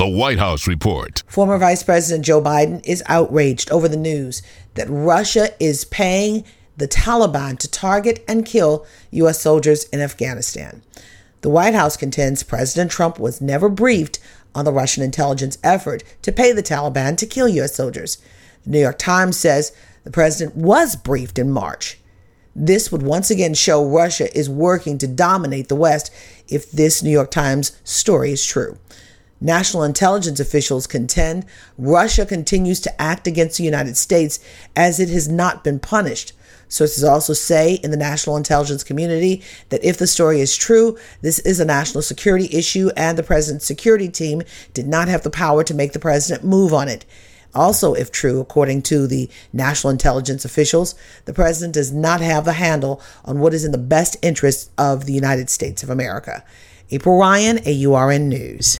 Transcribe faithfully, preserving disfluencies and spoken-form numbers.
The White House Report. Former Vice President Joe Biden is outraged over the news that Russia is paying the Taliban to target and kill U S soldiers in Afghanistan. The White House contends President Trump was never briefed on the Russian intelligence effort to pay the Taliban to kill U S soldiers. The New York Times says the president was briefed in March. This would once again show Russia is working to dominate the West if this New York Times story is true. National intelligence officials contend Russia continues to act against the United States as it has not been punished. Sources also say in the national intelligence community that if the story is true, this is a national security issue and the president's security team did not have the power to make the president move on it. Also, if true, according to the national intelligence officials, the president does not have the handle on what is in the best interest of the United States of America. April Ryan, A U R N News.